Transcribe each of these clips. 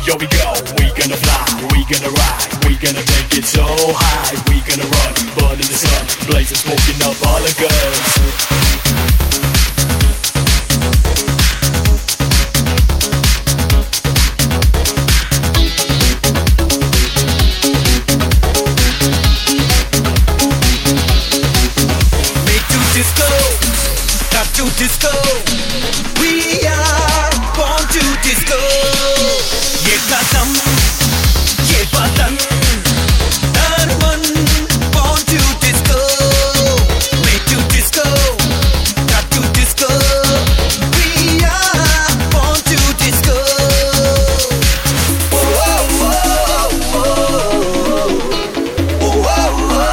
Yo, we go, we gonna fly, we gonna ride, we gonna take it so high. We gonna run, burn in the sun, blazing, smoking up all the guns. Disco, we are born to disco. ये कदम, ये बदन, तन मन, born to disco. Made to disco, got to disco. We are born to disco. Oh oh oh oh oh oh oh oh.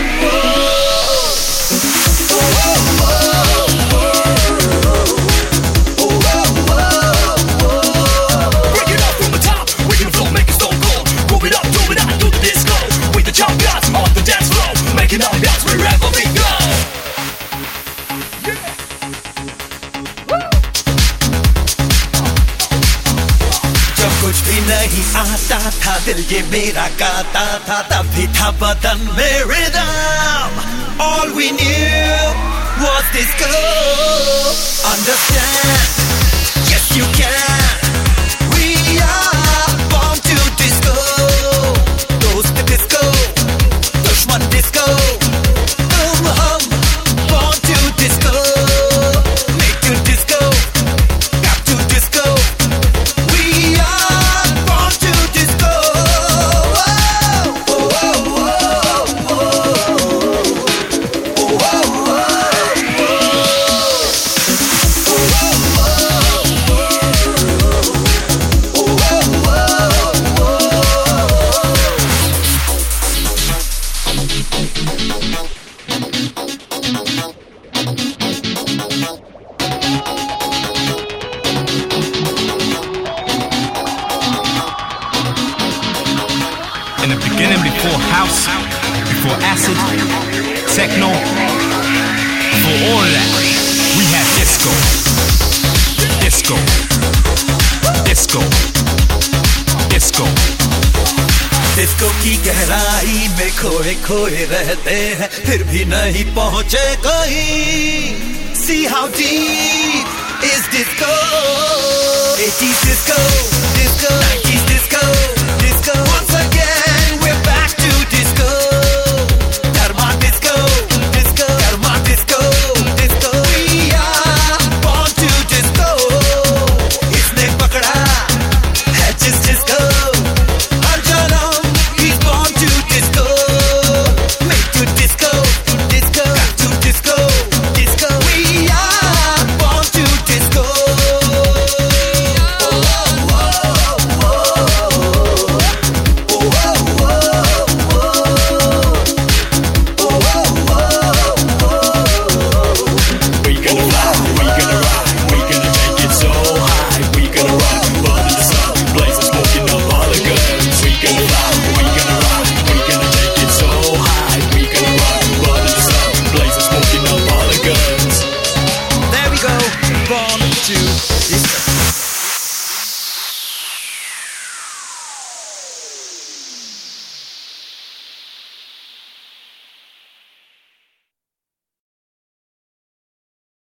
कुछ भी नहीं आता था दिल ये मेरा गाता था तभी था बदन में rhythm. All we knew was disco. Understand? Yes you can. We are born to disco. Dost disco, दुश्मन disco. तुम हम born to disco. Make to disco, got to disco. We are born to disco. Oh, oh, oh, oh, oh, oh, oh, In the beginning, before house, before acid, techno, before all of that, we had disco. Disco. Disco. Disco. Disco की गहराई में खोए खोए रहते हैं फिर भी नहीं पहुंचे कहीं. See how deep is disco? 80s disco.